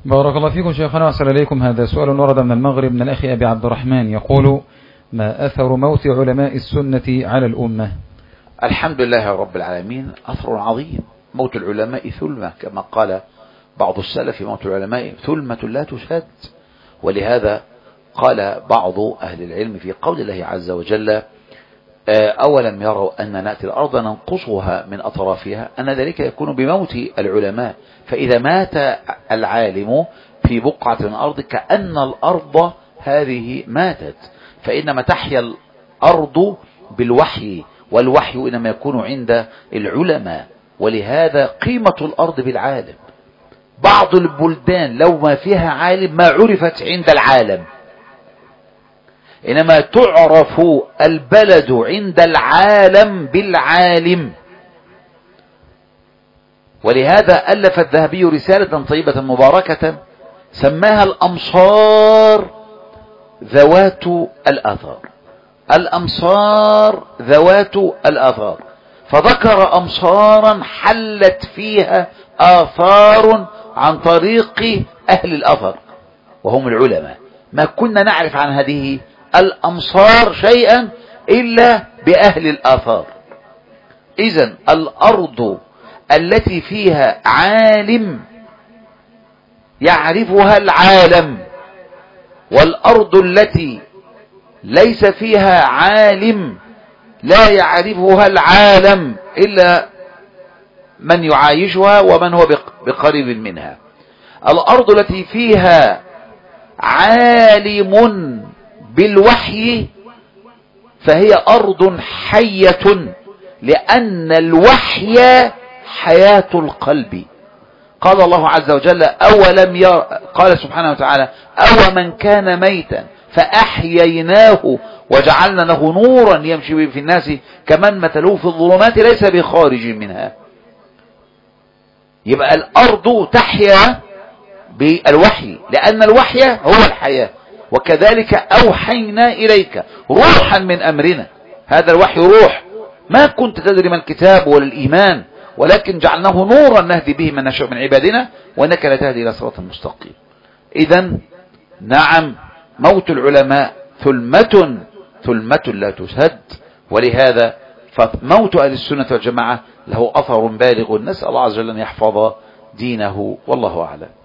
بارك الله فيكم شيخنا وأحسن إليكم. هذا سؤال ورد من المغرب من الأخ أبي عبد الرحمن يقول: ما أثر موت علماء السنة على الأمة؟ الحمد لله رب العالمين، أثر عظيم. موت العلماء ثلمة، كما قال بعض السلف: موت العلماء ثلمة لا تشد. ولهذا قال بعض أهل العلم في قول الله عز وجل: أولم يروا أن نأتي الأرض ننقصها من أطرافها، أن ذلك يكون بموت العلماء. فإذا مات العالم في بقعة من الأرض كأن الأرض هذه ماتت، فإنما تحيا الأرض بالوحي، والوحي إنما يكون عند العلماء. ولهذا قيمة الأرض بالعالم. بعض البلدان لو ما فيها عالم ما عرفت عند العالم، إنما تعرف البلد عند العالم بالعالم. ولهذا ألف الذهبي رسالة طيبة مباركة سماها الأمصار ذوات الآثار. الأمصار ذوات الآثار، فذكر أمصارا حلت فيها آثار عن طريق أهل الأثر وهم العلماء. ما كنا نعرف عن هذه الأمصار شيئا إلا بأهل الآثار. إذن الأرض التي فيها عالم يعرفها العالم، والأرض التي ليس فيها عالم لا يعرفها العالم إلا من يعايشها ومن هو بقريب منها. الأرض التي فيها عالم بالوحي فهي أرض حية، لأن الوحي حياة القلب. قال الله عز وجل: أولم يرى، قال سبحانه وتعالى: أو من كان ميتا فأحييناه وجعلنا له نورا يمشي به في الناس كمن مثله في الظلمات ليس بخارج منها. يبقى الأرض تحيا بالوحي، لأن الوحي هو الحياة. وكذلك أوحينا إليك روحا من أمرنا. هذا الوحي روح، ما كنت تدري ما الكتاب ولا الإيمان، ولكن جعلناه نورا نهدي به من نشاء من عبادنا وإنك لا تهدي إلى صراط مستقيم. إذن نعم، موت العلماء ثلمة لا تسد. ولهذا فموت أهل السنة والجماعة له أثر بالغ. نسأل الله عز وجل أن يحفظ دينه، والله أعلم.